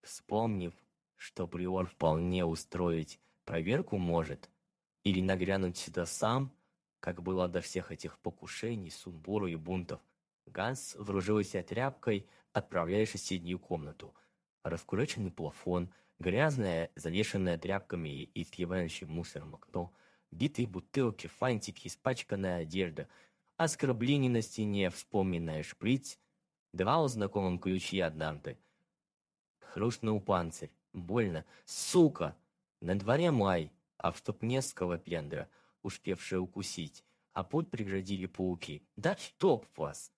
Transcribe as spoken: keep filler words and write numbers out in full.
Вспомнив, что приор вполне устроить проверку может, или нагрянуть сюда сам, как было до всех этих покушений, сумбуру и бунтов, Ганс вооружился тряпкой, отправляясь в соседнюю комнату. Раскуроченный плафон, грязное, завешенное тряпками и съевающим мусором окно, битые бутылки, фантики, испачканная одежда, оскорбление на стене, вспомненная шприц, давал знакомым ключи однажды. Хрустнул панцирь. Больно. Сука! На дворе май, а в ступне скалопендра, успевшая укусить, а путь преградили пауки. Да чтоб вас!